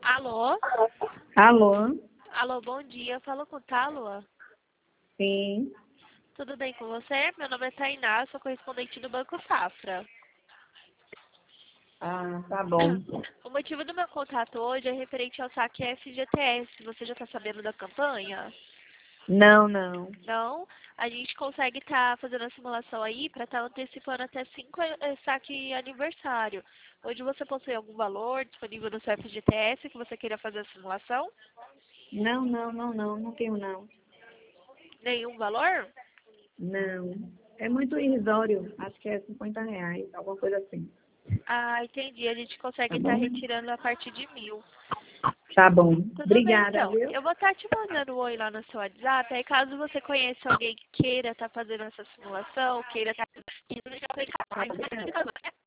Alô? Alô? Alô, bom dia. Falo com Tálua. Sim. Tudo bem com você? Meu nome é Tainá, sou correspondente do Banco Safra. Ah, tá bom. O motivo do meu contato hoje é referente ao saque FGTS. Você já está sabendo da campanha? Não, não. Não? A gente consegue estar fazendo a simulação aí para estar antecipando até 5 saque aniversário. Hoje você possui algum valor disponível no seu FGTS que você queira fazer a simulação? Não tenho não. Nenhum valor? Não. É muito irrisório. Acho que é R$ 50, alguma coisa assim. Ah, entendi. A gente consegue Tá estar bom? retirando a partir de 1.000. Tá bom. Tudo bem, Obrigada, então. viu? Eu vou estar te mandando um oi lá no seu WhatsApp. Aí, caso você conheça alguém que queira estar fazendo essa simulação, queira estar...